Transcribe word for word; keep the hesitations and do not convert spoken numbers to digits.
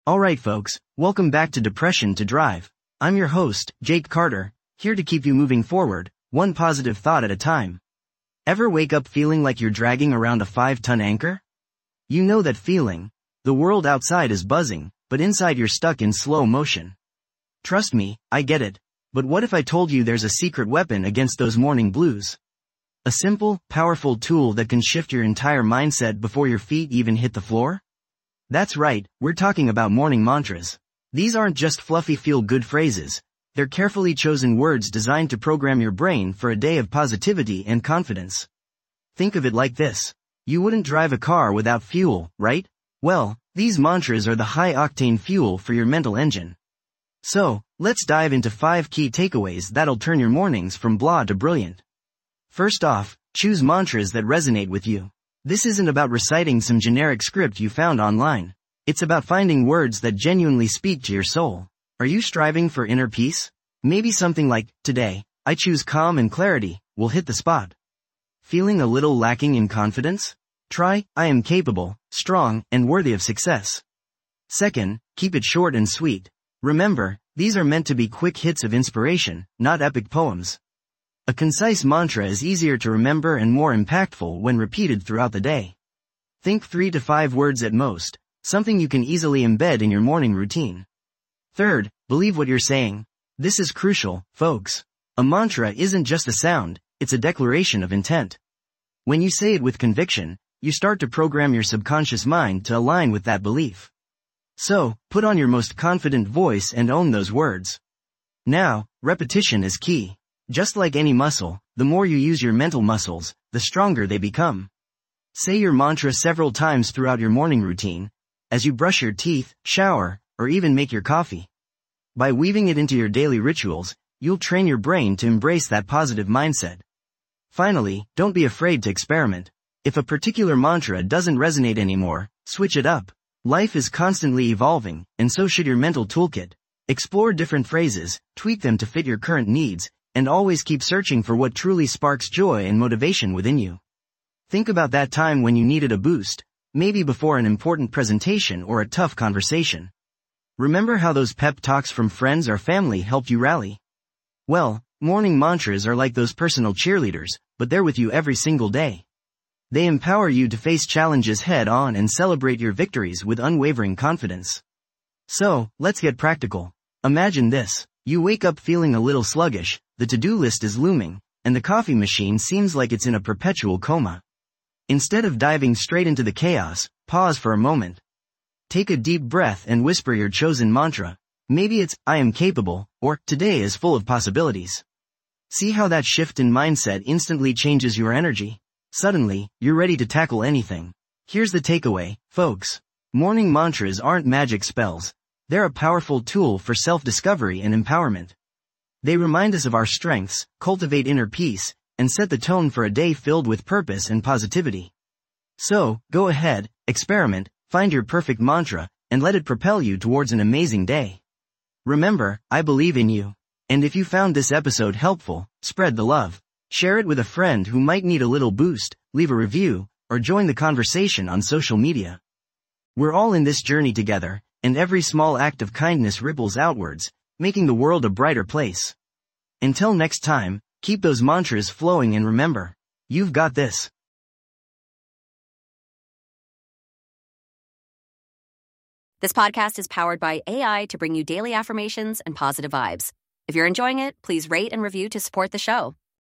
Alright folks, welcome back to Depression to Drive. I'm your host, Jake Carter, here to keep you moving forward, one positive thought at a time. Ever wake up feeling like you're dragging around a five-ton anchor? You know that feeling. The world outside is buzzing, but inside you're stuck in slow motion. Trust me, I get it. But what if I told you there's a secret weapon against those morning blues? A simple, powerful tool that can shift your entire mindset before your feet even hit the floor? That's right, we're talking about morning mantras. These aren't just fluffy feel-good phrases. They're carefully chosen words designed to program your brain for a day of positivity and confidence. Think of it like this. You wouldn't drive a car without fuel, right? Well, these mantras are the high-octane fuel for your mental engine. So, let's dive into five key takeaways that'll turn your mornings from blah to brilliant. First off, choose mantras that resonate with you. This isn't about reciting some generic script you found online. It's about finding words that genuinely speak to your soul. Are you striving for inner peace? Maybe something like, today, I choose calm and clarity, will hit the spot. Feeling a little lacking in confidence? Try, I am capable, strong, and worthy of success. Second, keep it short and sweet. Remember, these are meant to be quick hits of inspiration, not epic poems. A concise mantra is easier to remember and more impactful when repeated throughout the day. Think three to five words at most, something you can easily embed in your morning routine. Third, believe what you're saying. This is crucial, folks. A mantra isn't just a sound, it's a declaration of intent. When you say it with conviction, you start to program your subconscious mind to align with that belief. So, put on your most confident voice and own those words. Now, repetition is key. Just like any muscle, the more you use your mental muscles, the stronger they become. Say your mantra several times throughout your morning routine, as you brush your teeth, shower, or even make your coffee. By weaving it into your daily rituals, you'll train your brain to embrace that positive mindset. Finally, don't be afraid to experiment. If a particular mantra doesn't resonate anymore, switch it up. Life is constantly evolving, and so should your mental toolkit. Explore different phrases, tweak them to fit your current needs, and always keep searching for what truly sparks joy and motivation within you. Think about that time when you needed a boost, maybe before an important presentation or a tough conversation. Remember how those pep talks from friends or family helped you rally? Well, morning mantras are like those personal cheerleaders, but they're with you every single day. They empower you to face challenges head-on and celebrate your victories with unwavering confidence. So, let's get practical. Imagine this. You wake up feeling a little sluggish, the to-do list is looming, and the coffee machine seems like it's in a perpetual coma. Instead of diving straight into the chaos, pause for a moment. Take a deep breath and whisper your chosen mantra. Maybe it's, I am capable, or, today is full of possibilities. See how that shift in mindset instantly changes your energy? Suddenly, you're ready to tackle anything. Here's the takeaway, folks. Morning mantras aren't magic spells. They're a powerful tool for self-discovery and empowerment. They remind us of our strengths, cultivate inner peace, and set the tone for a day filled with purpose and positivity. So, go ahead, experiment, find your perfect mantra, and let it propel you towards an amazing day. Remember, I believe in you. And if you found this episode helpful, spread the love. Share it with a friend who might need a little boost, leave a review, or join the conversation on social media. We're all in this journey together, and every small act of kindness ripples outwards, making the world a brighter place. Until next time, keep those mantras flowing and remember, you've got this. This podcast is powered by A I to bring you daily affirmations and positive vibes. If you're enjoying it, please rate and review to support the show.